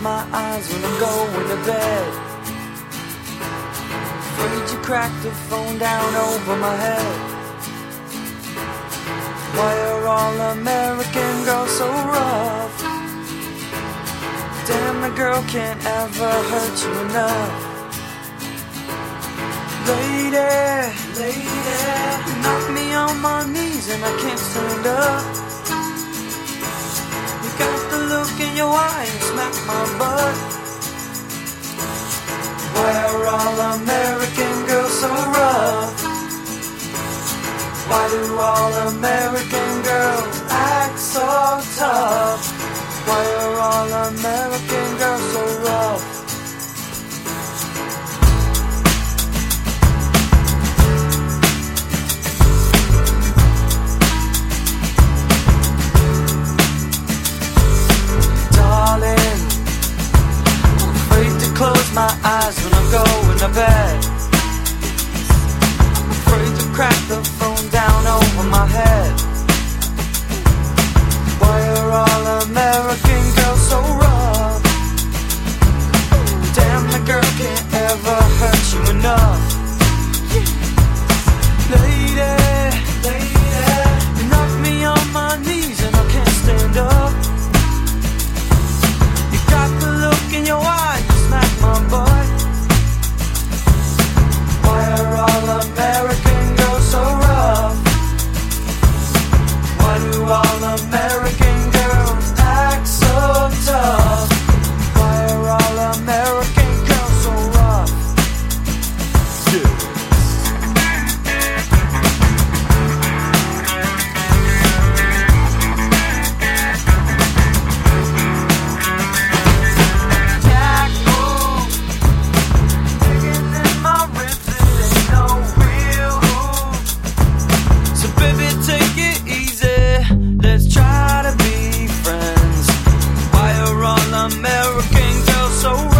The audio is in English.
my eyes when I'm going to bed. Afraid you cracked the phone down over my head. Why are all American girls so rough? Damn, the girl can't ever hurt you enough. Lady, you knock me on my knees and I can't stand up. You got the look in your eye and smack my butt. Why are all American girls so rough? Why do all American girls act so tough? Why are all American girls so rough? Darling, I'm afraid to close my eyes when I'm going to bed. I'm afraid to crack the phone down over my head. Why are all American girls so rough? Damn, the girl can't ever hurt you enough. Lady, you knock me on my knees and I can't stand up. You got the look in your eye, you smack my butt. Why are all American girls so rough? Why do all American girls act so tough? Why are all American girls so rough? Digging in my ribs, it ain't no real hoop. So baby, take it easy. Let's try to be friends. Why are all American girls so